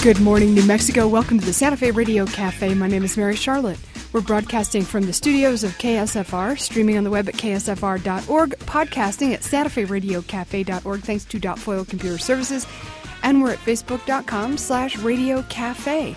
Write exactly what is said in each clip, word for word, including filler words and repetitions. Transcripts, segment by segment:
Good morning, New Mexico. Welcome to the Santa Fe Radio Cafe. My name is Mary Charlotte. We're broadcasting from the studios of K S F R, streaming on the web at K S F R dot org, podcasting at Santa Fe Radio Cafe dot org, thanks to Dot Foil Computer Services, and we're at Facebook dot com slash Radio Cafe.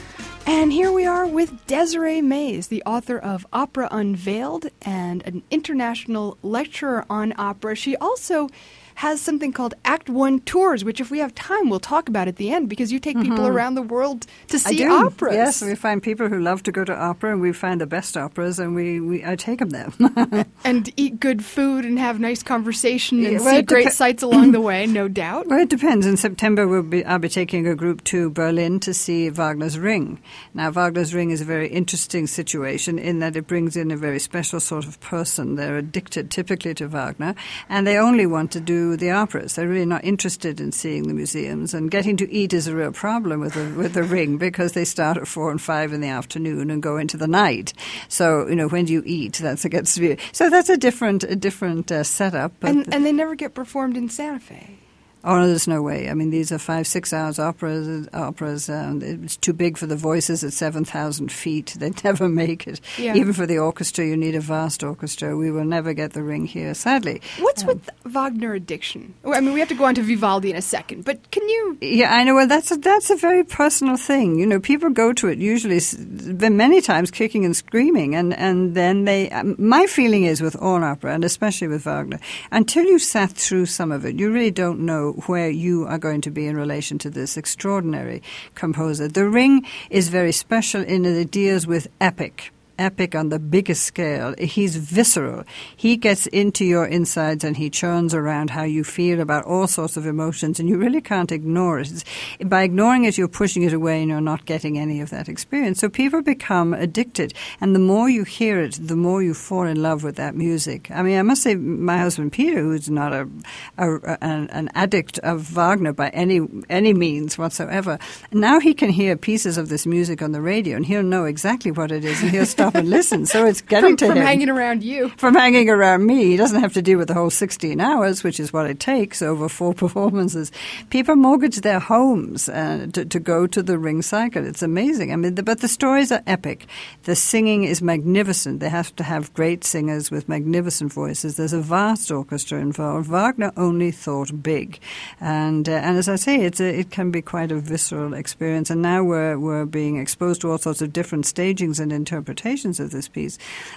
And here we are with Desiree Mays, the author of Opera Unveiled and an international lecturer on opera. She also has something called Act One Tours, which if we have time, we'll talk about at the end, because you take people mm-hmm. around the world to see I do. operas. Yes, we find people who love to go to opera, and we find the best operas, and we, we I take them there. And eat good food and have nice conversation and yeah, well, see great dep- sights along the way, no doubt. Well, it depends. In September, we'll be, I'll be taking a group to Berlin to see Wagner's Ring. Now, Wagner's Ring is a very interesting situation in that it brings in a very special sort of person. They're addicted typically to Wagner, and they only want to do the operas. They're really not interested in seeing the museums, and getting to eat is a real problem with the, with the Ring, because they start at four and five in the afternoon and go into the night. So, you know, when do you eat? That's a gets so that's a different a different uh, setup. But and, and they never get performed in Santa Fe. Oh, no, there's no way. I mean, these are five, six hours operas. Operas. Um, it's too big for the voices at seven thousand feet. They'd never make it. Yeah. Even for the orchestra, you need a vast orchestra. We will never get the Ring here, sadly. What's um, with Wagner addiction? I mean, we have to go on to Vivaldi in a second, but can you... Yeah, I know. Well, that's a, that's a very personal thing. You know, people go to it usually many times kicking and screaming, and, and then they... Um, my feeling is with all opera, and especially with Wagner, until you've sat through some of it, you really don't know where you are going to be in relation to this extraordinary composer. The Ring is very special in that it deals with epic. Epic on the biggest scale. He's visceral. He gets into your insides and he churns around how you feel about all sorts of emotions, and you really can't ignore it. It's, by ignoring it, you're pushing it away and you're not getting any of that experience. So people become addicted, and the more you hear it, the more you fall in love with that music. I mean, I must say, my husband Peter, who's not a, a, a an, an addict of Wagner by any any means whatsoever, now he can hear pieces of this music on the radio and he'll know exactly what it is, and he'll stop and listen. So it's getting from, to from him. From hanging around you. From hanging around me. He doesn't have to deal with the whole sixteen hours, which is what it takes over four performances. People mortgage their homes uh, to, to go to the Ring cycle. It's amazing. I mean, the, but the stories are epic. The singing is magnificent. They have to have great singers with magnificent voices. There's a vast orchestra involved. Wagner only thought big. And uh, and as I say, it's a, it can be quite a visceral experience. And now we're, we're being exposed to all sorts of different stagings and interpretations of this piece.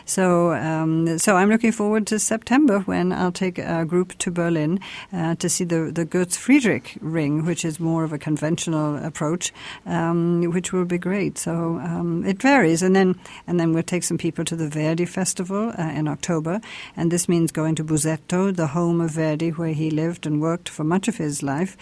So um, so I'm looking forward to September, when I'll take a group to Berlin uh, to see the, the Götz Friedrich Ring, which is more of a conventional approach, um, which will be great. So um, it varies. And then and then we'll take some people to the Verdi Festival uh, in October. And this means going to Busetto, the home of Verdi, where he lived and worked for much of his life.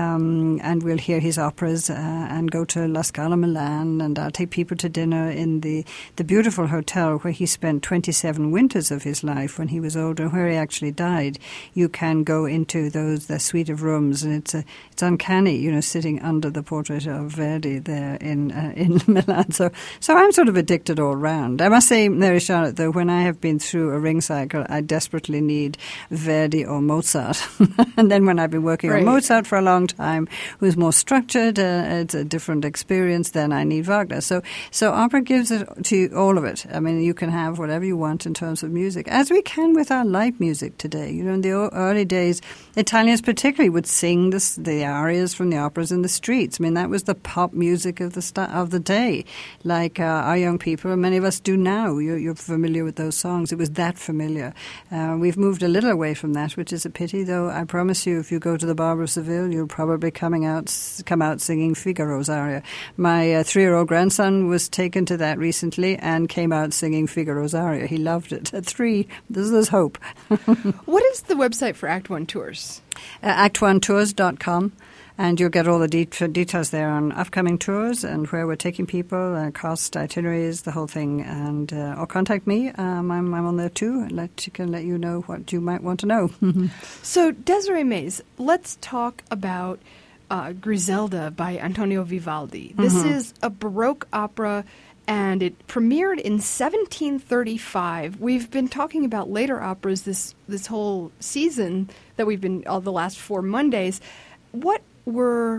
Um, and we'll hear his operas uh, and go to La Scala Milan. And I'll take people to dinner in the, the beautiful hotel where he spent twenty-seven winters of his life when he was older, where he actually died. You can go into those the suite of rooms, and it's a, it's uncanny, you know, sitting under the portrait of Verdi there in uh, in Milan. So so I'm sort of addicted all round. I must say, Mary Charlotte, though, when I have been through a Ring cycle, I desperately need Verdi or Mozart. And then when I've been working right. on Mozart for a long time, who's more structured, uh, it's a different experience, then I need Wagner. So so opera gives it to all of it. I mean, you can have whatever you want in terms of music, as we can with our light music today. You know, in the early days, Italians particularly would sing the, the arias from the operas in the streets. I mean, that was the pop music of the st- of the day, like uh, our young people, and many of us do now. You're, you're familiar with those songs. It was that familiar. Uh, we've moved a little away from that, which is a pity, though I promise you, if you go to the Barber of Seville, you'll probably coming out, come out singing Figaro's aria. My uh, three-year-old grandson was taken to that recently and came out singing Figaro's aria. He loved it. At three, there's, there's hope. What is the website for Act One Tours? Uh, act one tours dot com. And you'll get all the de- details there on upcoming tours and where we're taking people, uh, cost, itineraries, the whole thing. And uh, or contact me. Um, I'm, I'm on there too. And let you can let you know what you might want to know. So, Desiree Mays, let's talk about uh, Griselda by Antonio Vivaldi. This mm-hmm. is a Baroque opera, and it premiered in seventeen thirty-five. We've been talking about later operas this this whole season that we've been all the last four Mondays. What were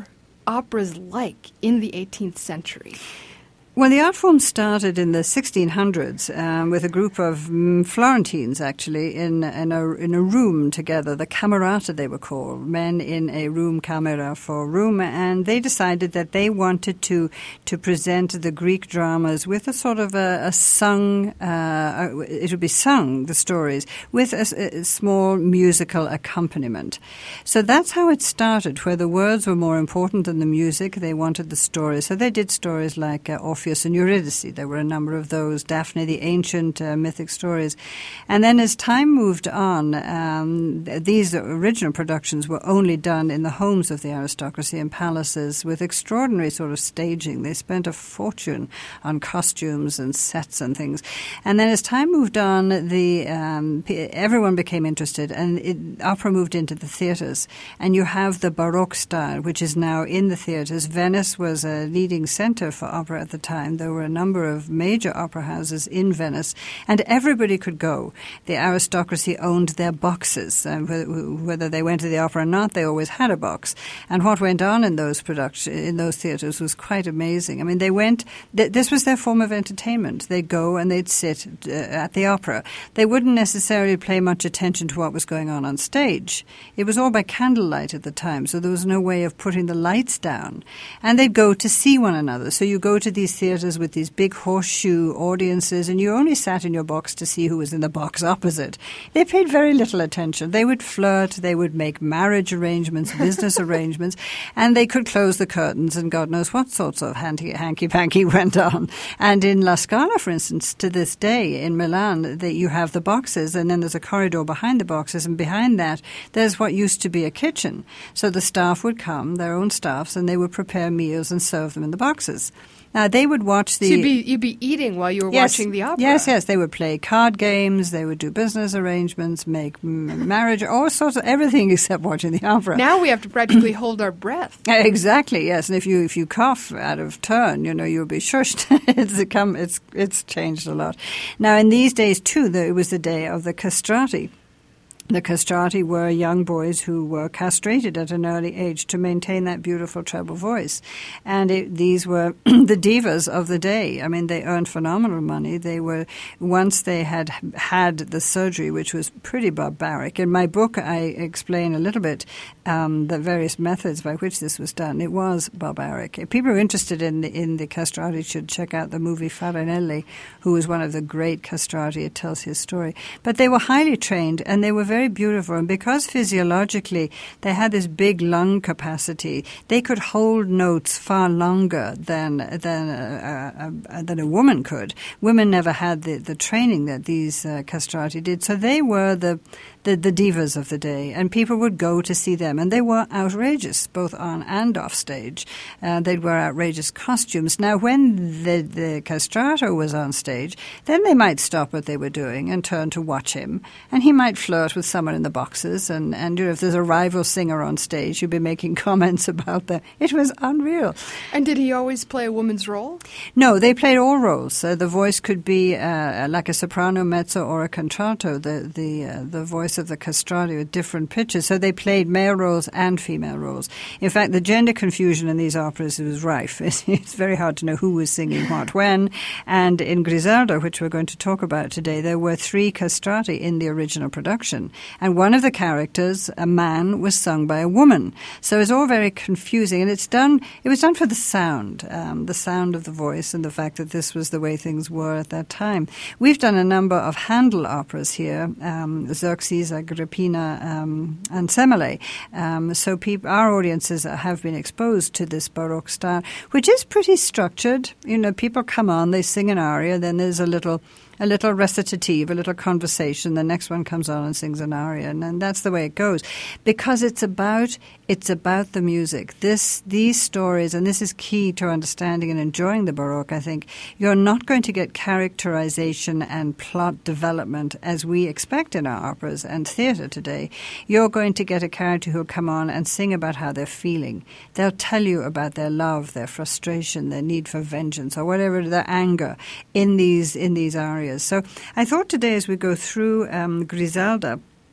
operas like in the eighteenth century? Well, the art form started in the sixteen hundreds um, with a group of um, Florentines, actually, in, in, a, in a room together. The camerata, they were called, men in a room, camera for room, and they decided that they wanted to to present the Greek dramas with a sort of a, a sung, uh, it would be sung, the stories, with a, a small musical accompaniment. So that's how it started, where the words were more important than the music. They wanted the stories. So they did stories like uh, Orpheus and Eurydice. There were a number of those, Daphne, the ancient uh, mythic stories. And then as time moved on, um, th- these original productions were only done in the homes of the aristocracy and palaces with extraordinary sort of staging. They spent a fortune on costumes and sets and things. And then as time moved on, the um, p- everyone became interested, and it, opera moved into the theatres. And you have the Baroque style, which is now in the theatres. Venice was a leading centre for opera at the time. There were a number of major opera houses in Venice, and everybody could go. The aristocracy owned their boxes. Uh, whether they went to the opera or not, they always had a box. And what went on in those production, in those theatres was quite amazing. I mean, they went. Th- this was their form of entertainment. They'd go and they'd sit uh, at the opera. They wouldn't necessarily pay much attention to what was going on on stage. It was all by candlelight at the time, so there was no way of putting the lights down. And they'd go to see one another. So you go to these theatres with these big horseshoe audiences, and you only sat in your box to see who was in the box opposite. They paid very little attention. They would flirt, they would make marriage arrangements, business arrangements, and they could close the curtains, and God knows what sorts of hanky- hanky-panky went on. And in La Scala, for instance, to this day in Milan, the, you have the boxes, and then there's a corridor behind the boxes, and behind that there's what used to be a kitchen. So the staff would come, their own staffs, and they would prepare meals and serve them in the boxes. Now, they would watch the... So you'd be, you'd be eating while you were yes, watching the opera. Yes, yes. They would play card games, they would do business arrangements, make m- marriage, all sorts of everything except watching the opera. Now we have to practically hold our breath. Exactly, yes. And if you if you cough out of turn, you know, you'll be shushed. it's, come, it's, it's changed a lot. Now, in these days, too, the, it was the day of the castrati. The castrati were young boys who were castrated at an early age to maintain that beautiful treble voice. And it, these were the divas of the day. I mean, they earned phenomenal money. They were, once they had had the surgery, which was pretty barbaric. In my book, I explain a little bit um, the various methods by which this was done. It was barbaric. If people are interested in the, in the castrati should check out the movie Farinelli, who was one of the great castrati. It tells his story. But they were highly trained, and they were very Very beautiful, and because physiologically they had this big lung capacity, they could hold notes far longer than than a, a, than a woman could. Women never had the, the training that these uh, castrati did, so they were the, the the divas of the day, and people would go to see them, and they were outrageous both on and off stage. Uh, they'd wear outrageous costumes. Now, when the the castrato was on stage, then they might stop what they were doing and turn to watch him, and he might flirt with someone in the boxes, and, and you know, if there's a rival singer on stage, you'd be making comments about that. It was unreal. And did he always play a woman's role? No, they played all roles. Uh, the voice could be uh, like a soprano, mezzo, or a contralto, the the uh, the voice of the castrati with different pitches. So they played male roles and female roles. In fact, the gender confusion in these operas was rife. It's, it's very hard to know who was singing what when. And in Griselda, which we're going to talk about today, there were three castrati in the original production. And one of the characters, a man, was sung by a woman. So it's all very confusing. And it's done, it was done for the sound, um, the sound of the voice and the fact that this was the way things were at that time. We've done a number of Handel operas here, um, Xerxes, Agrippina, um, and Semele. Um, so people, our audiences have been exposed to this Baroque style, which is pretty structured. You know, people come on, they sing an aria, then there's a little a little recitative, a little conversation. The next one comes on and sings an aria, and, and that's the way it goes, because it's about it's about the music. This these stories, and this is key to understanding and enjoying the Baroque. I think you're not going to get characterization and plot development as we expect in our operas and theatre today. You're going to get a character who'll come on and sing about how they're feeling. They'll tell you about their love, their frustration, their need for vengeance, or whatever, their anger in these in these arias. So I thought today, as we go through um, Griselda,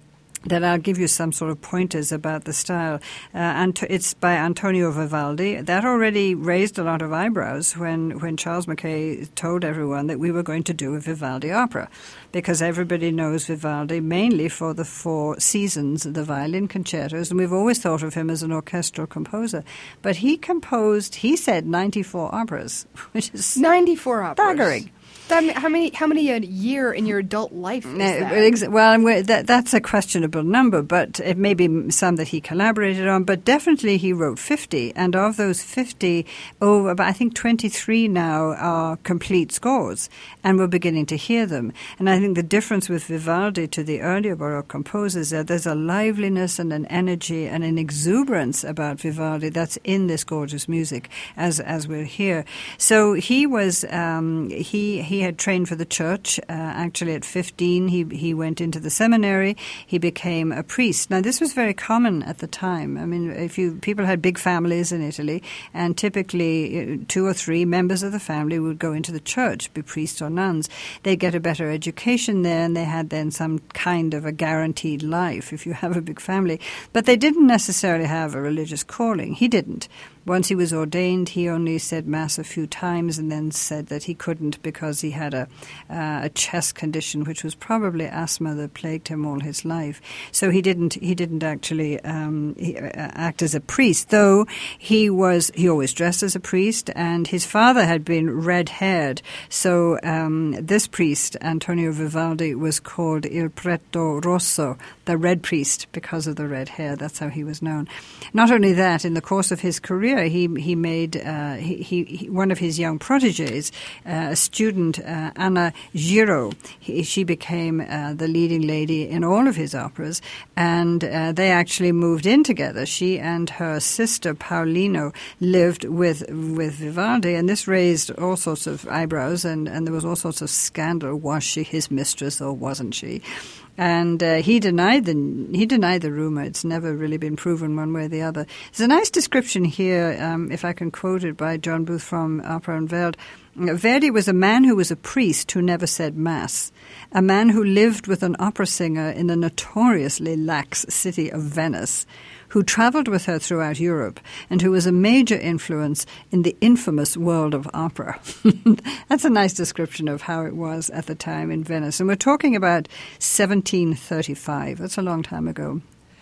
that I'll give you some sort of pointers about the style. Uh, and it's by Antonio Vivaldi. That already raised a lot of eyebrows when, when Charles Mackay told everyone that we were going to do a Vivaldi opera, because everybody knows Vivaldi mainly for the four seasons, the violin concertos, and we've always thought of him as an orchestral composer. But he composed, he said, ninety-four operas, which is ninety-four operas. staggering. That, how many How many a year in your adult life is that? Well, that, that's a questionable number, but it may be some that he collaborated on. But definitely he wrote fifty, and of those fifty, oh, I think twenty-three now are complete scores, and we're beginning to hear them. And I think the difference with Vivaldi to the earlier Baroque composers is that there's a liveliness and an energy and an exuberance about Vivaldi that's in this gorgeous music, as as we'll hear. So he was um, he he. He had trained for the church. Uh, actually, at fifteen, he he went into the seminary. He became a priest. Now, this was very common at the time. I mean, if you people had big families in Italy, and typically two or three members of the family would go into the church, be priests or nuns. They'd get a better education there, and they had then some kind of a guaranteed life if you have a big family. But they didn't necessarily have a religious calling. He didn't. Once he was ordained, he only said Mass a few times and then said that he couldn't because he had a, uh, a chest condition, which was probably asthma that plagued him all his life. So he didn't he didn't actually um, he, uh, act as a priest, though he was he always dressed as a priest, and his father had been red-haired. So um, this priest, Antonio Vivaldi, was called Il Prete Rosso, the red priest, because of the red hair. That's how he was known. Not only that, in the course of his career, He he made uh, he, he one of his young proteges, uh, a student, uh, Anna Giro. He, she became uh, the leading lady in all of his operas, and uh, they actually moved in together. She and her sister Paolino lived with with Vivaldi, and this raised all sorts of eyebrows, and, and there was all sorts of scandal. Was she his mistress or wasn't she? And uh, he denied the he denied the rumor. It's never really been proven one way or the other. There's a nice description here, um, if I can quote it, by John Booth from Opera und Welt. Verdi was a man who was a priest who never said Mass, a man who lived with an opera singer in the notoriously lax city of Venice, who traveled with her throughout Europe, and who was a major influence in the infamous world of opera. That's a nice description of how it was at the time in Venice. And we're talking about seventeen thirty-five. That's a long time ago.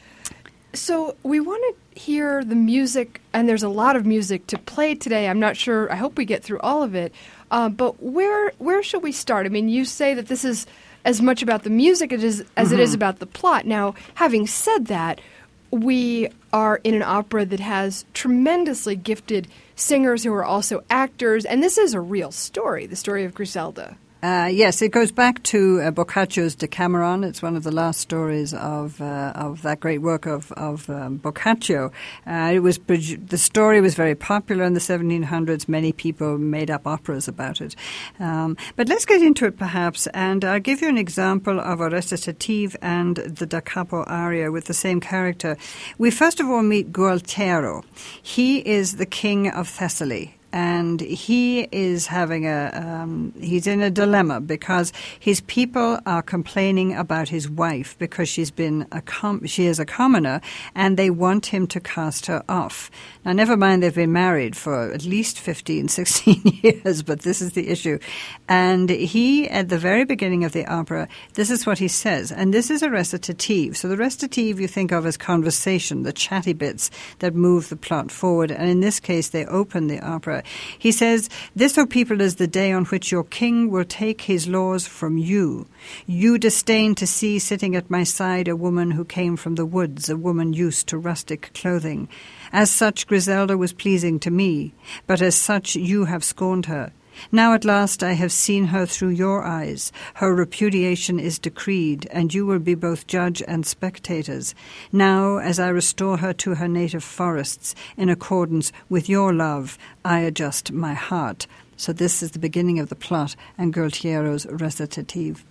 So we want to hear the music, and there's a lot of music to play today. I'm not sure. I hope we get through all of it. Uh, but where where should we start? I mean, you say that this is as much about the music as, as mm-hmm. it is about the plot. Now, having said that, we are in an opera that has tremendously gifted singers who are also actors, and this is a real story, the story of Griselda. Uh, yes, it goes back to uh, Boccaccio's Decameron. It's one of the last stories of uh, of that great work of of um, Boccaccio. Uh, it was the story was very popular in the seventeen hundreds. Many people made up operas about it. Um, but let's get into it, perhaps, and I'll give you an example of a recitative and the da capo aria with the same character. We first of all meet Gualtiero. He is the king of Thessaly. And he is having a, um, he's in a dilemma because his people are complaining about his wife because she's been a com- she is a commoner, and they want him to cast her off. Now, never mind they've been married for at least fifteen, sixteen years, but this is the issue. And he, at the very beginning of the opera, this is what he says, and this is a recitative. So the recitative you think of as conversation, the chatty bits that move the plot forward, and in this case they open the opera. He says, "This, O people, is the day on which your king will take his laws from you. You disdain to see sitting at my side a woman who came from the woods, a woman used to rustic clothing. As such, Griselda was pleasing to me, but as such you have scorned her. Now at last I have seen her through your eyes. Her repudiation is decreed, and you will be both judge and spectators. Now, as I restore her to her native forests, in accordance with your love, I adjust my heart." So this is the beginning of the plot and Gualtiero's recitative.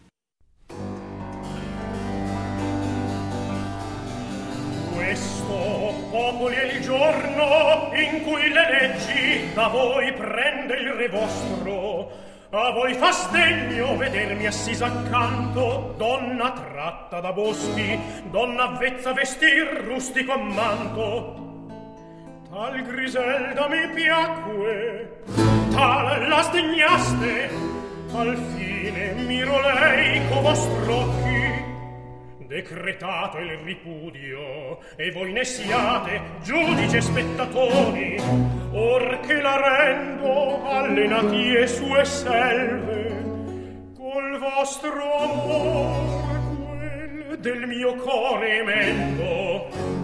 Popoli è il giorno in cui le leggi da voi prende il re vostro. A voi fa sdegno vedermi assisa accanto, donna tratta da boschi, donna avvezza a vestir rustico ammanto. Tal Griselda mi piacque, tal la sdegnaste, al fine miro lei co vostri occhi. Decretato il ripudio, e voi ne siate giudici e spettatori, or che la rendo alle natie sue selve, col vostro amor quel del mio core emendo.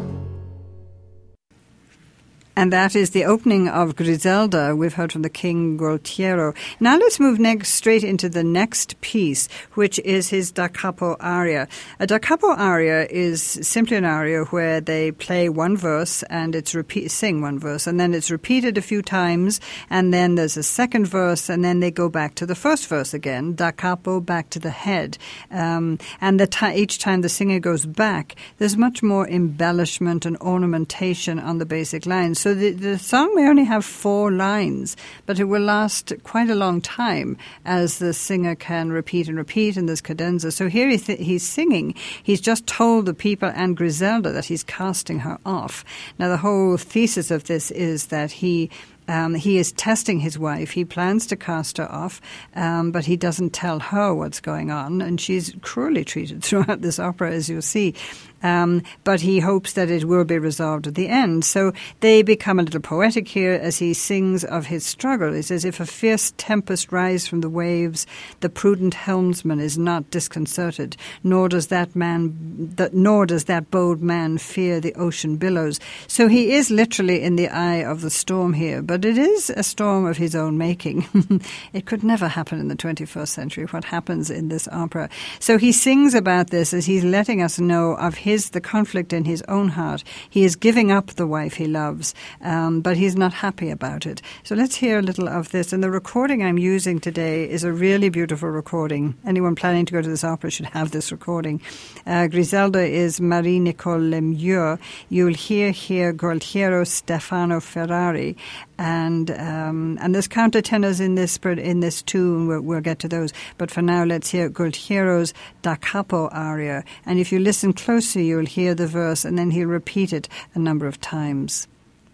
And that is the opening of Griselda. We've heard from the King Gualtiero. Now let's move next straight into the next piece, which is his Da Capo aria. A Da Capo aria is simply an aria where they play one verse and it's repeat, sing one verse, and then it's repeated a few times, and then there's a second verse, and then they go back to the first verse again. Da Capo, back to the head. Um, and the t- each time the singer goes back, there's much more embellishment and ornamentation on the basic lines. So the, the song may only have four lines, but it will last quite a long time as the singer can repeat and repeat, and there's cadenza. So here he th- he's singing. He's just told the people and Griselda that he's casting her off. Now, the whole thesis of this is that he... Um, he is testing his wife. He plans to cast her off, um, but he doesn't tell her what's going on, and she's cruelly treated throughout this opera, as you'll see. Um, but he hopes that it will be resolved at the end. So they become a little poetic here as he sings of his struggle. He says, if a fierce tempest rise from the waves, the prudent helmsman is not disconcerted, nor does that man, that, nor does that bold man fear the ocean billows. So he is literally in the eye of the storm here, but it is a storm of his own making. It could never happen in the twenty-first century, what happens in this opera. So he sings about this as he's letting us know of his the conflict in his own heart. He is giving up the wife he loves, um, but he's not happy about it. So let's hear a little of this. And the recording I'm using today is a really beautiful recording. Anyone planning to go to this opera should have this recording. Uh, Griselda is Marie-Nicole Lemieux. You'll hear here Gualtiero, Stefano Ferrari, and um, and there's countertenors in this in this tune. We'll, we'll get to those. But for now, let's hear Gualtiero's Da Capo aria. And if you listen closely, you'll hear the verse, and then he'll repeat it a number of times.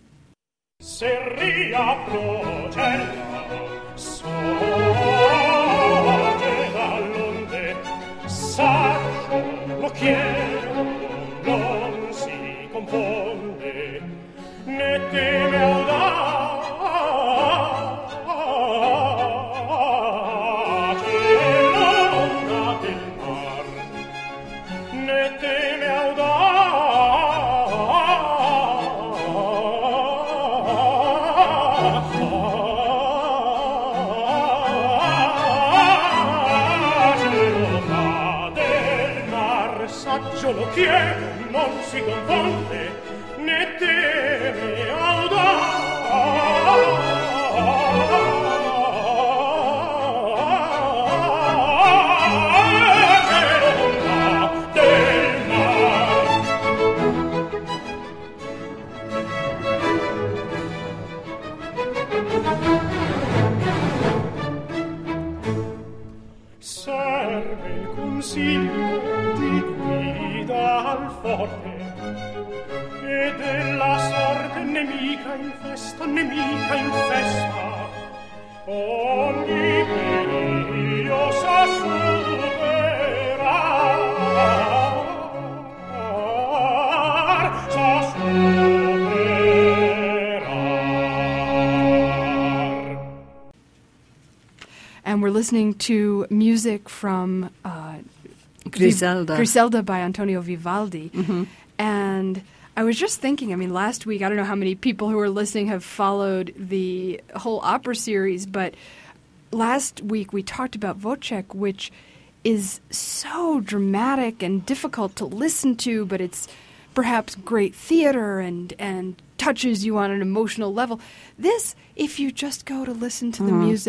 Se riapro cielo, sorge dall'onde, saggio lo chiedo, non si confonde, né teme audace l'onda del mar, né teme audace saggio lo chiedo, non si confonde, né teme audace l'onda del mar. Serve il consiglio di guida al forte e della sorte nemica in festa, nemica in festa, ogni periglio sa superar, sa superar. And we're listening to music from uh, Griselda. Griselda by Antonio Vivaldi. Mm-hmm. And I was just thinking, I mean, last week, I don't know how many people who are listening have followed the whole opera series, but last week we talked about Wojciech, which is so dramatic and difficult to listen to, but it's perhaps great theater and, and touches you on an emotional level. This, if you just go to listen to the Mm-hmm. music,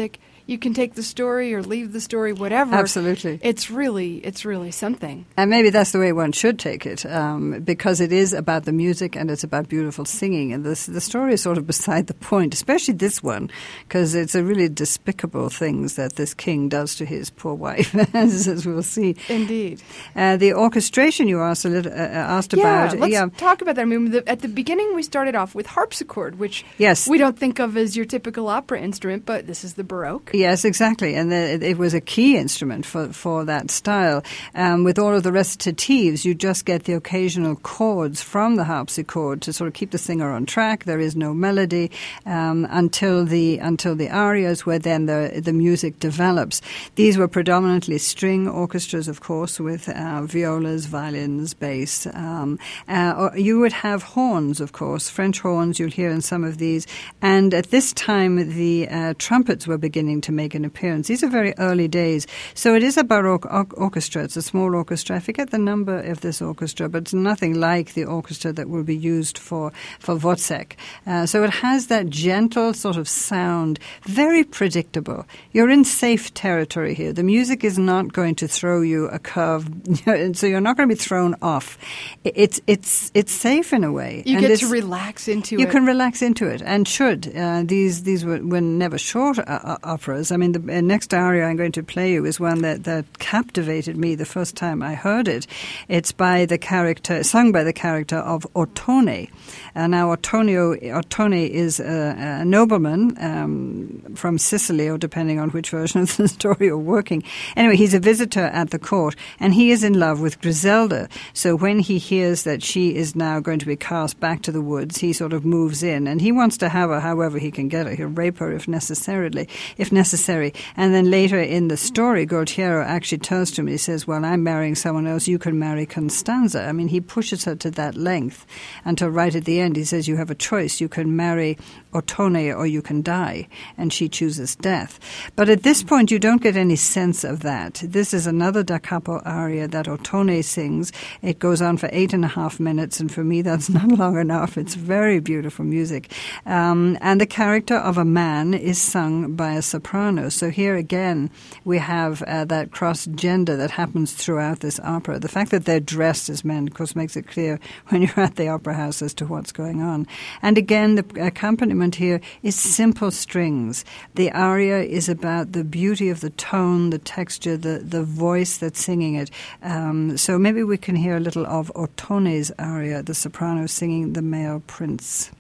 You can take the story or leave the story, whatever. Absolutely. It's really, it's really something. And maybe that's the way one should take it, um, because it is about the music and it's about beautiful singing. And this, the story is sort of beside the point, especially this one, because it's a really despicable things that this king does to his poor wife, as, as we'll see. Indeed. Uh, the orchestration you asked, a little, uh, asked yeah, about. Let's yeah, talk about that. I mean, the, at the beginning we started off with harpsichord, which yes. we don't think of as your typical opera instrument, but this is the Baroque. Yes, exactly. And the, it was a key instrument for, for that style. Um, with all of the recitatives, you just get the occasional chords from the harpsichord to sort of keep the singer on track. There is no melody um, until the until the arias, where then the, the music develops. These were predominantly string orchestras, of course, with uh, violas, violins, bass. Um, uh, or you would have horns, of course, French horns you'll hear in some of these. And at this time, the uh, trumpets were beginning to make an appearance. These are very early days. So it is a Baroque or- orchestra. It's a small orchestra. I forget the number of this orchestra, but it's nothing like the orchestra that will be used for, for Wozzeck. Uh, so it has that gentle sort of sound, very predictable. You're in safe territory here. The music is not going to throw you a curve, so you're not going to be thrown off. It's it's it's safe in a way. You and get to relax into you it. You can relax into it, and should. Uh, these these were, were never short uh, operas. I mean, the uh, next aria I'm going to play you is one that, that captivated me the first time I heard it. It's by the character, sung by the character of Ottone. Uh, now, Ottonio, Ottone is a, a nobleman um, from Sicily, or depending on which version of the story you're working. Anyway, he's a visitor at the court, and he is in love with Griselda. So when he hears that she is now going to be cast back to the woods, he sort of moves in, and he wants to have her however he can get her. He'll rape her if necessarily, if necessary. And then later in the story, Gualtiero actually turns to him, he says, well, I'm marrying someone else, you can marry Constanza. I mean, he pushes her to that length until right at the end he says, you have a choice. You can marry Ottone or you can die. And she chooses death. But at this point, you don't get any sense of that. This is another da capo aria that Ottone sings. It goes on for eight and a half minutes, and for me, that's not long enough. It's very beautiful music. Um, and the character of a man is sung by a soprano. So here again, we have uh, that cross-gender that happens throughout this opera. The fact that they're dressed as men, of course, makes it clear when you're at the opera house as to what's going on. And again, the accompaniment here is simple strings. The aria is about the beauty of the tone, the texture, the, the voice that's singing it. Um, so maybe we can hear a little of Ottone's aria, the soprano singing The Male Prince.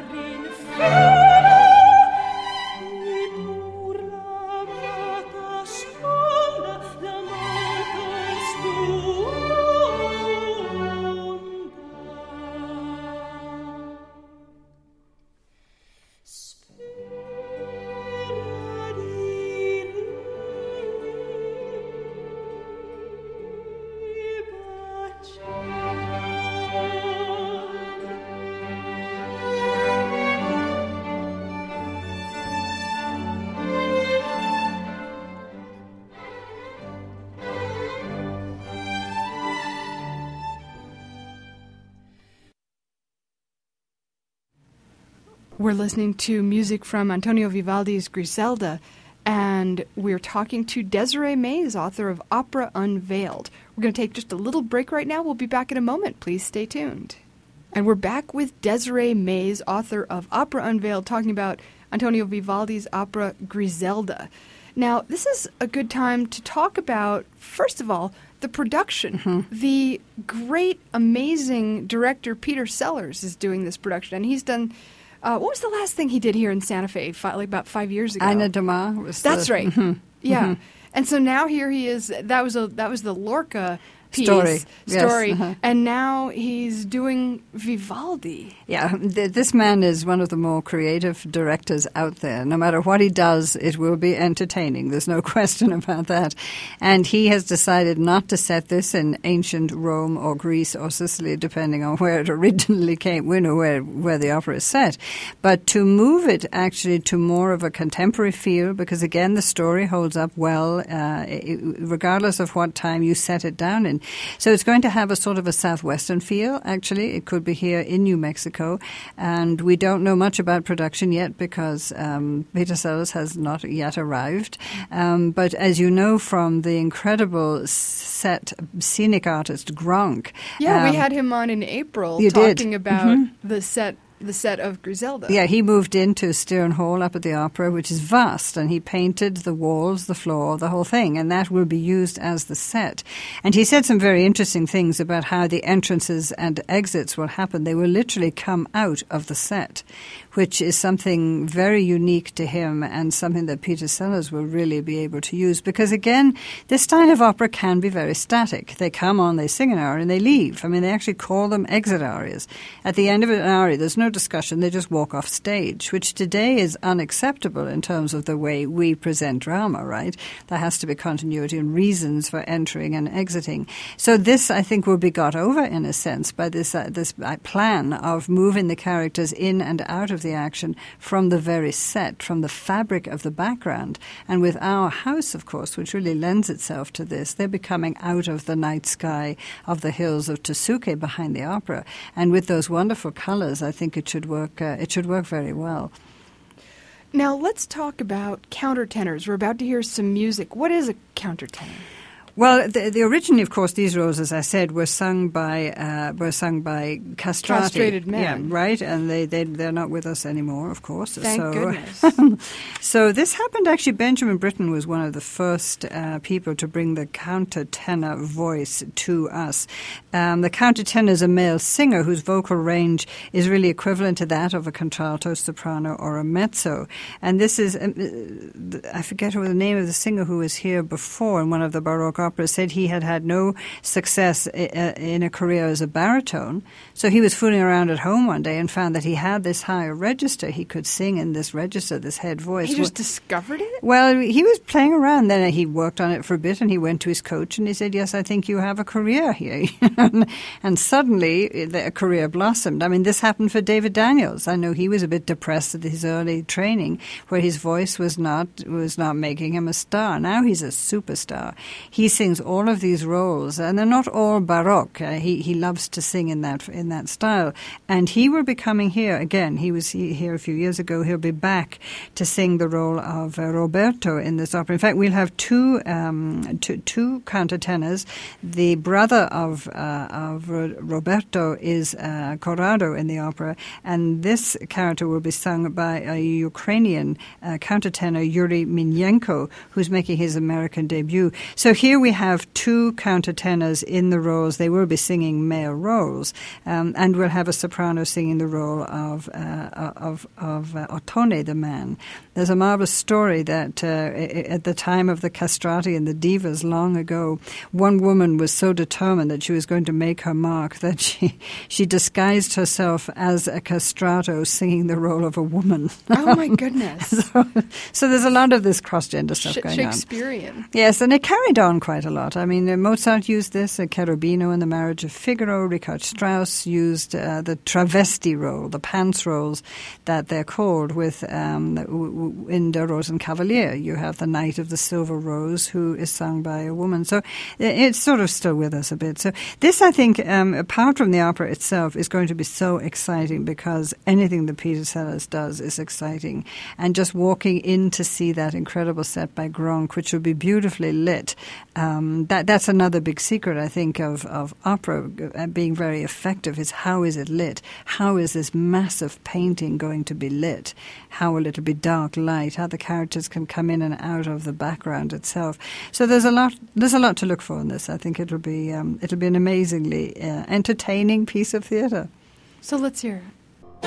We're listening to music from Antonio Vivaldi's Griselda, and we're talking to Desiree Mays, author of Opera Unveiled. We're going to take just a little break right now. We'll be back in a moment. Please stay tuned. And we're back with Desiree Mays, author of Opera Unveiled, talking about Antonio Vivaldi's opera Griselda. Now, this is a good time to talk about, first of all, the production. Mm-hmm. The great, amazing director Peter Sellers is doing this production, and he's done... Uh, what was the last thing he did here in Santa Fe, fi- like about five years ago? Ana Dama was That's the, right. Mm-hmm, yeah. Mm-hmm. And so now here he is. That was a that was the Lorca piece, story, story yes, uh-huh. And now he's doing Vivaldi. Yeah, th- this man is one of the more creative directors out there. No matter what he does, it will be entertaining. There's no question about that. And he has decided not to set this in ancient Rome or Greece or Sicily, depending on where it originally came, you know, where, where the opera is set, but to move it actually to more of a contemporary feel, because again, the story holds up well, uh, it, regardless of what time you set it down in. So it's going to have a sort of a southwestern feel, actually. It could be here in New Mexico. And we don't know much about production yet because um, Peter Sellers has not yet arrived. Um, but as you know from the incredible set scenic artist Gronk. Yeah, um, we had him on in April you talking did. about Mm-hmm. the set the set of Griselda. Yeah, he moved into Stern Hall up at the Opera, which is vast, and he painted the walls, the floor, the whole thing, and that will be used as the set. And he said some very interesting things about how the entrances and exits will happen. They will literally come out of the set, which is something very unique to him and something that Peter Sellers will really be able to use. Because again, this style of opera can be very static. They come on, they sing an aria, and they leave. I mean, they actually call them exit arias. At the end of an aria, there's no discussion, they just walk off stage, which today is unacceptable in terms of the way we present drama, right? There has to be continuity and reasons for entering and exiting. So this, I think, will be got over in a sense by this uh, this uh, plan of moving the characters in and out of the action from the very set, from the fabric of the background. And with Our House, of course, which really lends itself to this, they're becoming out of the night sky of the hills of Tsuke behind the opera. And with those wonderful colors, I think it should work. Uh, it should work very well. Now let's talk about countertenors. We're about to hear some music. What is a countertenor? Well, the, the originally, of course, these roles, as I said, were sung by uh, were sung by castrati, castrated men, yeah, right? And they they they're not with us anymore, of course. Thank so, goodness. So this happened actually. Benjamin Britten was one of the first uh, people to bring the countertenor voice to us. Um, the countertenor is a male singer whose vocal range is really equivalent to that of a contralto, soprano, or a mezzo. And this is uh, I forget what the name of the singer who was here before in one of the Baroque opera, said he had had no success in a career as a baritone. So he was fooling around at home one day and found that he had this higher register. He could sing in this register, this head voice. He just discovered it? Well, he was playing around. Then he worked on it for a bit and he went to his coach and he said, yes, I think you have a career here. And suddenly the career blossomed. I mean, this happened for David Daniels. I know he was a bit depressed at his early training where his voice was not was not making him a star. Now he's a superstar. He sings all of these roles, and they're not all Baroque. Uh, he he loves to sing in that in that style, and he will be coming here again. He was here a few years ago. He'll be back to sing the role of uh, Roberto in this opera. In fact, we'll have two um, two, two countertenors. The brother of uh, of Roberto is uh, Corrado in the opera, and this character will be sung by a Ukrainian uh, countertenor, Yuri Minyenko, who's making his American debut. So here we have two countertenors in the roles. They will be singing male roles, um, and we'll have a soprano singing the role of uh, of of uh, Ottone, the man. There's a marvelous story that uh, at the time of the castrati and the divas long ago, one woman was so determined that she was going to make her mark that she she disguised herself as a castrato singing the role of a woman. Oh, my goodness. so, so there's a lot of this cross-gender stuff Sh- going Shakespearean. on. Yes, and it carried on quite a lot. I mean, uh, Mozart used this, uh, Cherubino in The Marriage of Figaro, Richard Strauss used uh, the travesti role, the pants roles that they're called with um, in Der Rosenkavalier. You have the Knight of the Silver Rose who is sung by a woman. So it's sort of still with us a bit. So this, I think, um, apart from the opera itself, is going to be so exciting because anything that Peter Sellers does is exciting. And just walking in to see that incredible set by Gronk, which will be beautifully lit, um, that that's another big secret, I think, of, of opera being very effective is how is it lit? How is this massive painting going to be lit? How will it be dark, light? How the characters can come in and out of the background itself. So there's a lot. There's a lot to look for in this. I think it'll be um, it'll be an amazingly uh, entertaining piece of theatre. So let's hear it.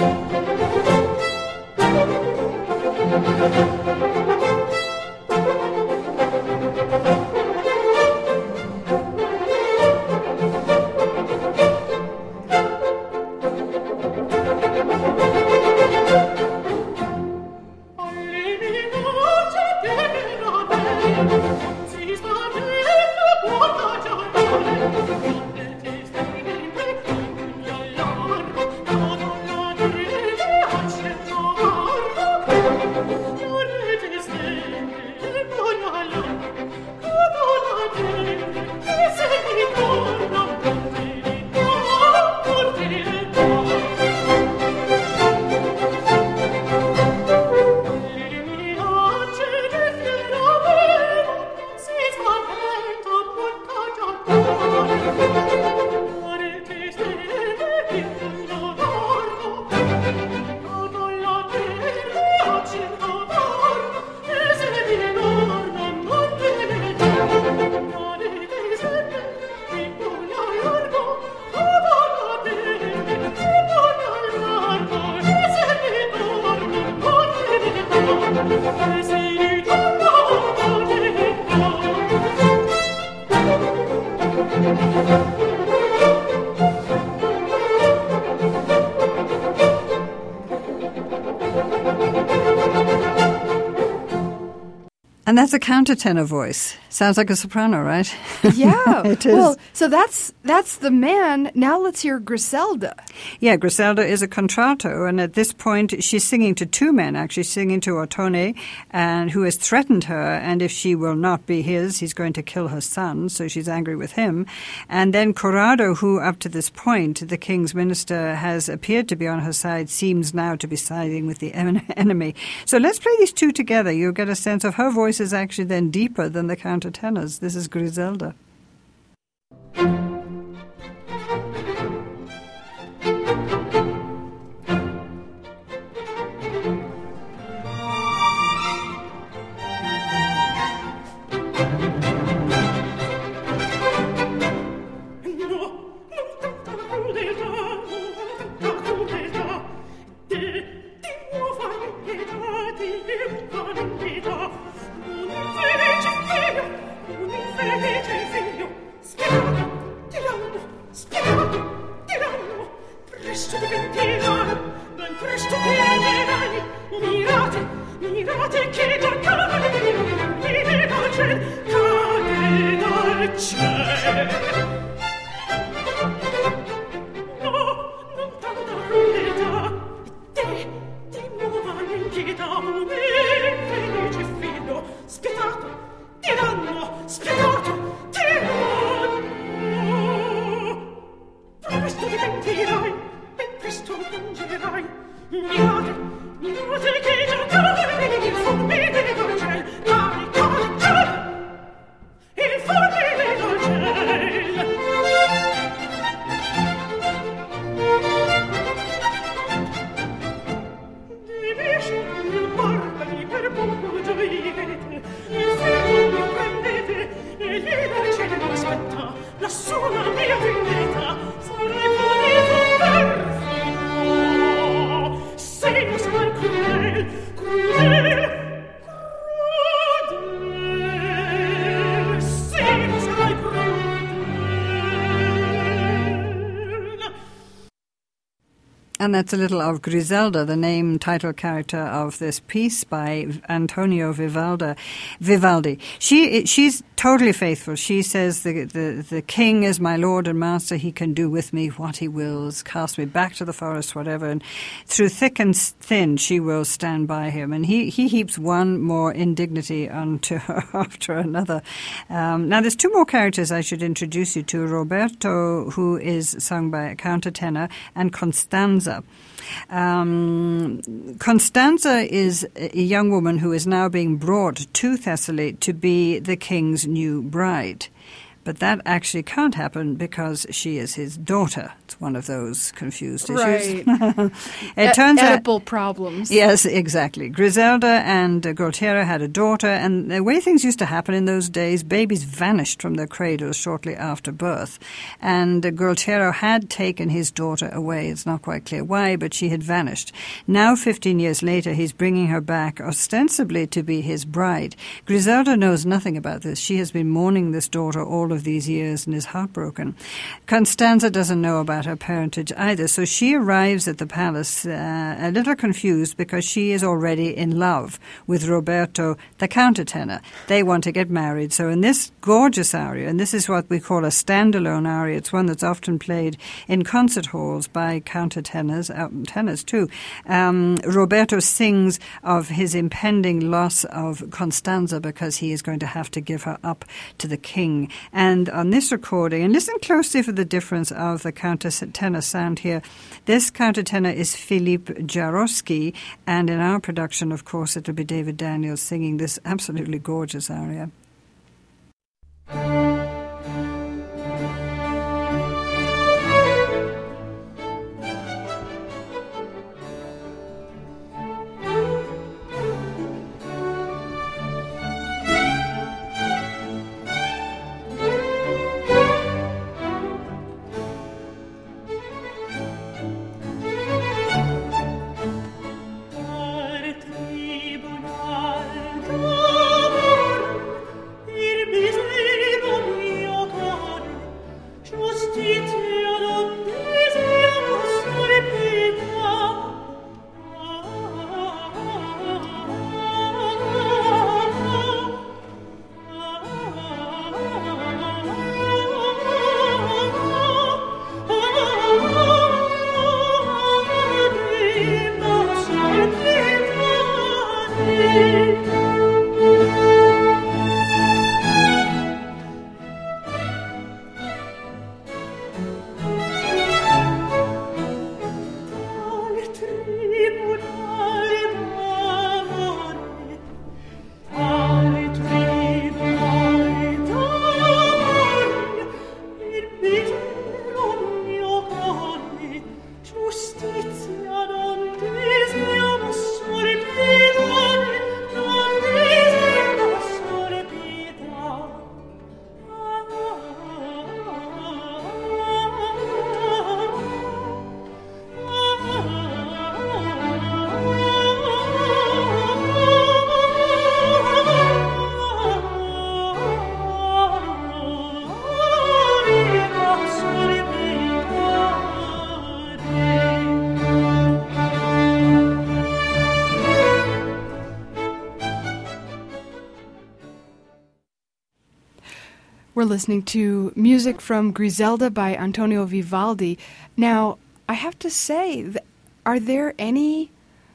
And that's a countertenor voice. Sounds like a soprano, right? Yeah. It is. Well, so that's that's the man. Now let's hear Griselda. Yeah, Griselda is a contralto, and at this point she's singing to two men, actually singing to Ottone, and who has threatened her, and if she will not be his, he's going to kill her son, so she's angry with him. And then Corrado, who up to this point, the king's minister, has appeared to be on her side, seems now to be siding with the en- enemy. So let's play these two together. You'll get a sense of her voice is actually then deeper than the countertenors. This is Griselda. per poco gioirete, il fermo mi prendete, e gli And that's a little of Griselda, the name title character of this piece by Antonio Vivaldi. Vivaldi. She she's totally faithful. She says the, the the king is my lord and master. He can do with me what he wills, cast me back to the forest, whatever. And through thick and thin, she will stand by him. And he, he heaps one more indignity onto her after another. Um, now, there's two more characters I should introduce you to. Roberto, who is sung by a countertenor, and Constanza. Um, Constanza is a young woman who is now being brought to Thessaly to be the king's new bride. But that actually can't happen because she is his daughter. It's one of those confused issues. Right. It e- turns Oedipal out, problems. Yes, exactly. Griselda and uh, Gualtiero had a daughter, and the way things used to happen in those days, babies vanished from their cradles shortly after birth. And uh, Gualtiero had taken his daughter away. It's not quite clear why, but she had vanished. Now, fifteen years later, he's bringing her back ostensibly to be his bride. Griselda knows nothing about this. She has been mourning this daughter all of these years and is heartbroken. Constanza doesn't know about her parentage either, so she arrives at the palace uh, a little confused because she is already in love with Roberto, the countertenor. They want to get married. So in this gorgeous aria, and this is what we call a standalone aria, it's one that's often played in concert halls by countertenors, uh, tenors too, um, Roberto sings of his impending loss of Constanza because he is going to have to give her up to the king. And on this recording, and listen closely for the difference of the countertenor sound here. This countertenor is Filip Jarosky, and in our production, of course, it'll be David Daniels singing this absolutely gorgeous aria. We're listening to music from Griselda by Antonio Vivaldi. Now, I have to say, are there any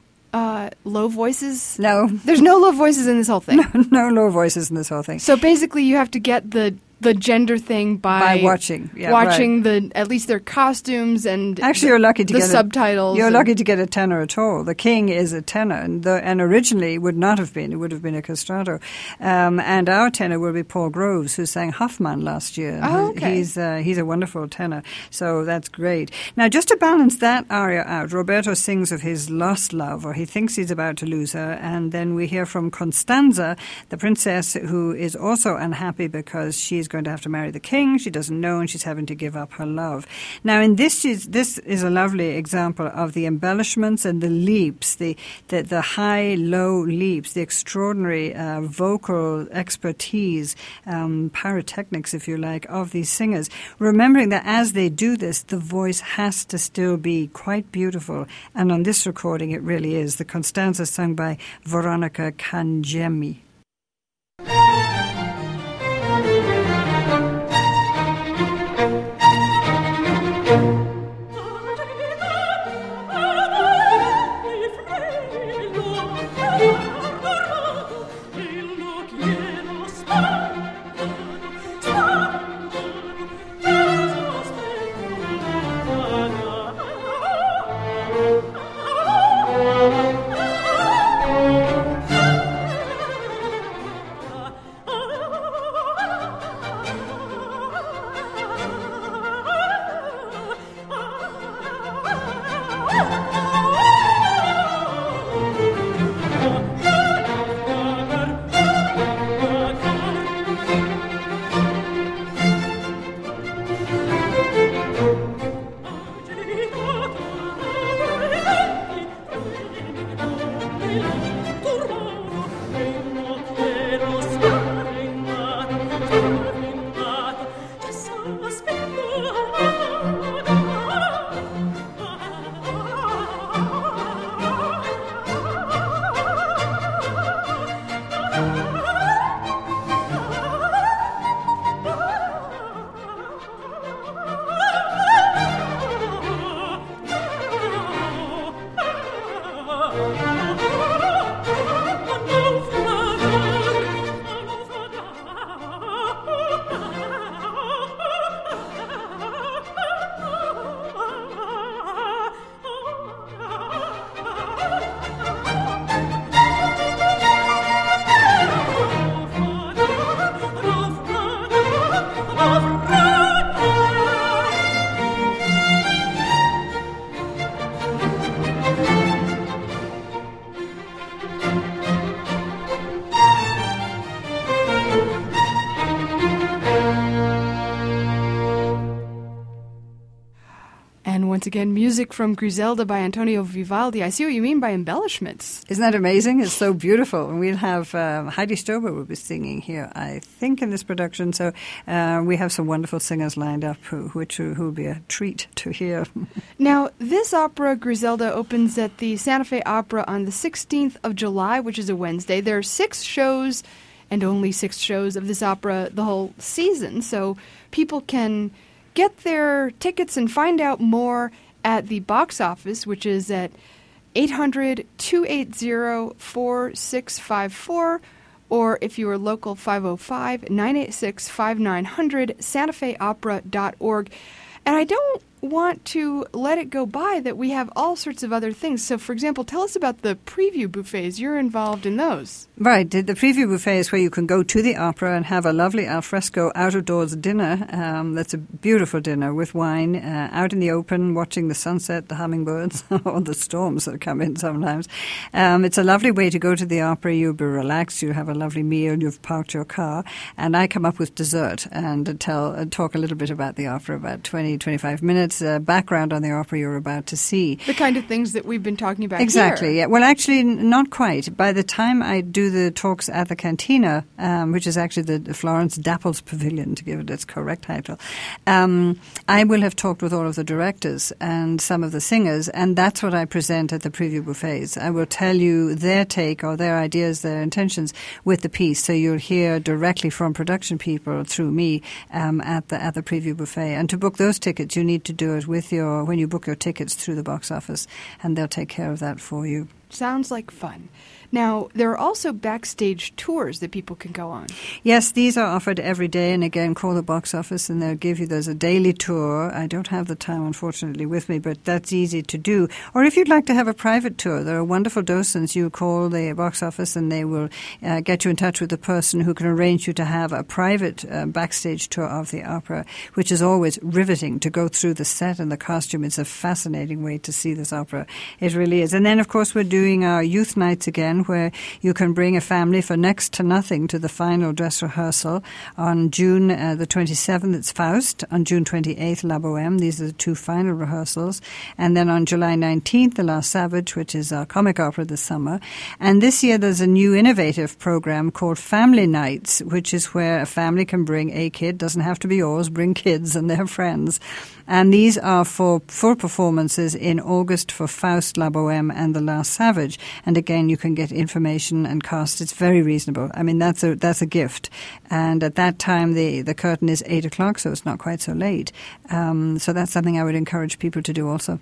uh, low voices? No. There's no low voices in this whole thing? No, no low voices in this whole thing. So basically you have to get the the gender thing by, by watching, yeah, watching right. the at least their costumes and actually the, you're lucky to the get subtitles. A, you're and, lucky to get a tenor at all. The king is a tenor, and, the, and originally would not have been. It would have been a castrato. Um, and our tenor will be Paul Groves, who sang Hoffmann last year. Oh, okay. He's uh, he's a wonderful tenor, so that's great. Now, just to balance that aria out, Roberto sings of his lost love, or he thinks he's about to lose her, and then we hear from Constanza, the princess, who is also unhappy because she's going to have to marry the king. She doesn't know, and she's having to give up her love. Now, in this, she's, this is a lovely example of the embellishments and the leaps, the the, the high-low leaps, the extraordinary uh, vocal expertise, um, pyrotechnics, if you like, of these singers. Remembering that as they do this, the voice has to still be quite beautiful. And on this recording, it really is. The Constanza sung by Veronica Cangemi. Once again, music from Griselda by Antonio Vivaldi. I see what you mean by embellishments. Isn't that amazing? It's so beautiful. And we'll have um, Heidi Stober will be singing here, I think, in this production. So uh, we have some wonderful singers lined up, who, which who will be a treat to hear. Now, this opera, Griselda, opens at the Santa Fe Opera on the sixteenth of July, which is a Wednesday. There are six shows, and only six shows of this opera the whole season. So people can get their tickets and find out more at the box office, which is at eight hundred, two eight zero, four six five four, or if you are local, five oh five, nine eight six, five nine hundred, santa fe opera dot org. And I don't want to let it go by that we have all sorts of other things. So, for example, tell us about the preview buffets. You're involved in those. Right. The preview buffet is where you can go to the opera and have a lovely alfresco out-of-doors dinner. Um, that's a beautiful dinner with wine, uh, out in the open, watching the sunset, the hummingbirds, or the storms that come in sometimes. Um, it's a lovely way to go to the opera. You'll be relaxed. You have a lovely meal. You've parked your car. And I come up with dessert and tell, uh, talk a little bit about the opera, about twenty, twenty-five minutes. Uh, background on the opera you're about to see. The kind of things that we've been talking about exactly, here. Yeah. Well, actually, n- not quite. By the time I do the talks at the Cantina, um, which is actually the, the Florence Dapples Pavilion, to give it its correct title, um, I will have talked with all of the directors and some of the singers, and that's what I present at the preview buffets. I will tell you their take or their ideas, their intentions with the piece, so you'll hear directly from production people through me um, at the at the preview buffet. And to book those tickets, you need to do it with your when you book your tickets through the box office, and they'll take care of that for you. Sounds like fun. Now, there are also backstage tours that people can go on. Yes, these are offered every day, and again, call the box office and they'll give you, there's a daily tour. I don't have the time, unfortunately, with me, but that's easy to do. Or if you'd like to have a private tour, there are wonderful docents. You call the box office and they will uh, get you in touch with the person who can arrange you to have a private uh, backstage tour of the opera, which is always riveting to go through the set and the costume. It's a fascinating way to see this opera. It really is. And then, of course, we're doing doing our youth nights again, where you can bring a family for next to nothing to the final dress rehearsal. On June uh, the twenty-seventh, it's Faust. On June twenty-eighth, La Bohème. These are the two final rehearsals. And then on July nineteenth, The Last Savage, which is our comic opera this summer. And this year there's a new innovative program called Family Nights, which is where a family can bring a kid, doesn't have to be yours, bring kids and their friends. And these are for full performances in August for Faust, La Bohème, and The Last Savage. And again, you can get information and cost. It's very reasonable. I mean, that's a that's a gift. And at that time, the, the curtain is eight o'clock, so it's not quite so late. Um, so that's something I would encourage people to do also.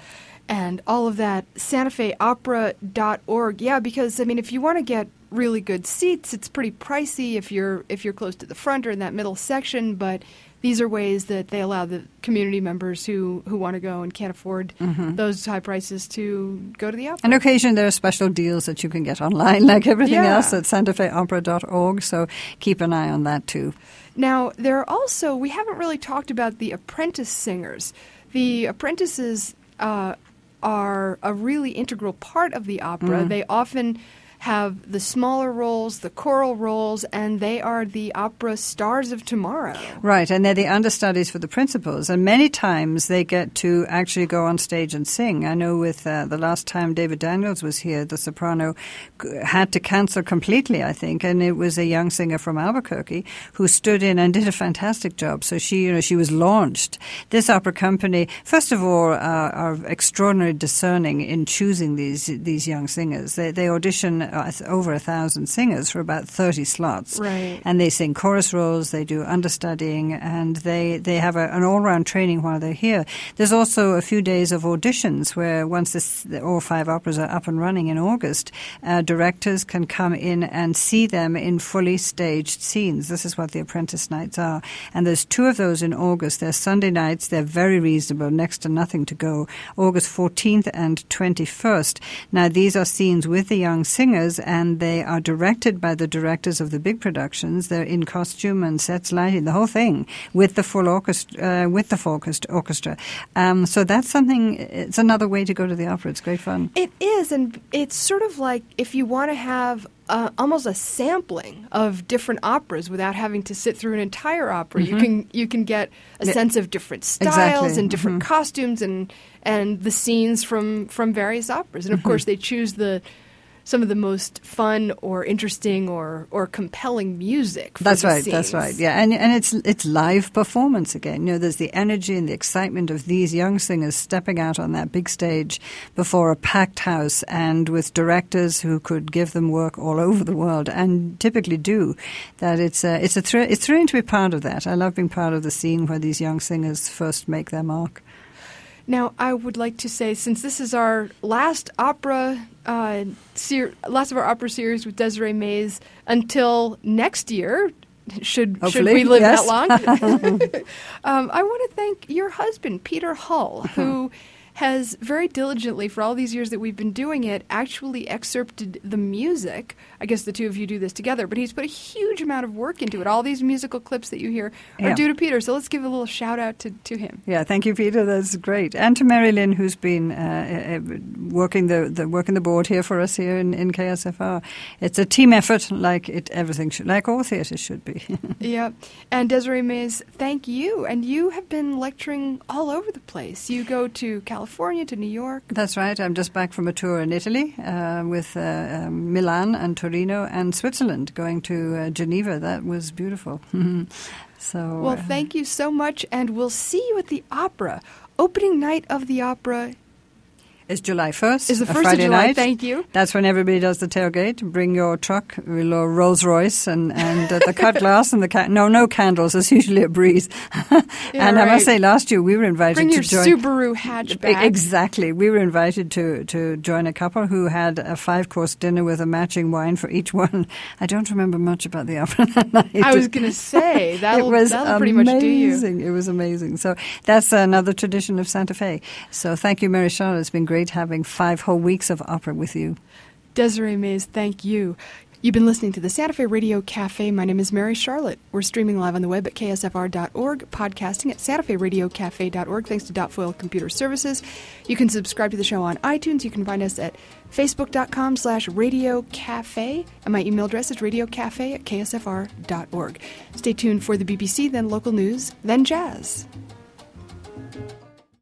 And all of that, Santa Fe Opera dot org. Yeah, because, I mean, if you want to get really good seats, it's pretty pricey if you're if you're close to the front or in that middle section, but these are ways that they allow the community members who, who want to go and can't afford mm-hmm. those high prices to go to the opera. On occasion, there are special deals that you can get online, like everything yeah. else at Santa Fe Opera dot org, so keep an eye on that too. Now, there are also, we haven't really talked about the apprentice singers. The apprentices uh, are a really integral part of the opera. Mm. They often have the smaller roles, the choral roles, and they are the opera stars of tomorrow. Right, and they're the understudies for the principals. And many times they get to actually go on stage and sing. I know with uh, the last time David Daniels was here, the soprano had to cancel completely, I think, and it was a young singer from Albuquerque who stood in and did a fantastic job. So she, you know, she was launched. This opera company, first of all, uh, are extraordinarily discerning in choosing these these young singers. They, they audition over a thousand singers for about thirty slots. Right. And they sing chorus roles, they do understudying, and they, they have a, an all-round training while they're here. There's also a few days of auditions where once this, all five operas are up and running in August, uh, directors can come in and see them in fully staged scenes. This is what the apprentice nights are. And there's two of those in August. They're Sunday nights. They're very reasonable, next to nothing to go. August fourteenth and twenty-first. Now, these are scenes with the young singers, and they are directed by the directors of the big productions. They're in costume and sets, lighting, the whole thing, with the full orchestra. Uh, with the full orchestra. Um, so that's something. It's another way to go to the opera. It's great fun. It is, and it's sort of like if you want to have Uh, almost a sampling of different operas without having to sit through an entire opera. Mm-hmm. You can you can get a yeah. sense of different styles exactly. and different mm-hmm. costumes and and the scenes from, from various operas. And of mm-hmm. course, they choose the some of the most fun or interesting or, or compelling music for That's the right, scenes. that's right. Yeah, and and it's it's live performance again. You know, there's the energy and the excitement of these young singers stepping out on that big stage before a packed house and with directors who could give them work all over the world and typically do. That it's a, it's a thr- it's thrilling to be part of that. I love being part of the scene where these young singers first make their mark. Now, I would like to say, since this is our last opera, uh, ser- last of our opera series with Desiree Mays until next year, should Hopefully, should we live yes. that long, um, I want to thank your husband, Peter Hull, who has very diligently, for all these years that we've been doing it, actually excerpted the music. I guess the two of you do this together, but he's put a huge amount of work into it. All these musical clips that you hear are yeah. due to Peter, so let's give a little shout-out to, to him. Yeah, thank you, Peter. That's great. And to Mary Lynn, who's been uh, working the, the working the board here for us here in, in K S F R. It's a team effort, like it everything should, like all theatres should be. Yeah. And Desiree Mays, thank you. And you have been lecturing all over the place. You go to California, to New York. That's right. I'm just back from a tour in Italy uh, with uh, um, Milan and Torino and Switzerland, going to uh, Geneva. That was beautiful. So, well, uh, thank you so much, and we'll see you at the opera. Opening night of the opera is July first. Is the a first Friday of July, night. Thank you. That's when everybody does the tailgate. Bring your truck, your Rolls Royce, and, and uh, the cut glass and the ca- no no candles. It's usually a breeze. Yeah, and right. I must say, last year we were invited Bring to your join Subaru hatchback. Exactly, we were invited to to join a couple who had a five course dinner with a matching wine for each one. I don't remember much about the opera that night. I was going to say that'll, it was that'll pretty much do you. amazing. It was amazing. So that's another tradition of Santa Fe. So thank you, Mary Charlotte. It's been great having five whole weeks of opera with you. Desiree Mays, thank you. You've been listening to the Santa Fe Radio Cafe. My name is Mary Charlotte. We're streaming live on the web at K S F R dot org, podcasting at santa fe radio cafe dot org, thanks to Dot Foil Computer Services. You can subscribe to the show on iTunes. You can find us at facebook.com slash radio cafe, and my email address is radiocafe at K S F R dot org. Stay tuned for the B B C, then local news, then jazz.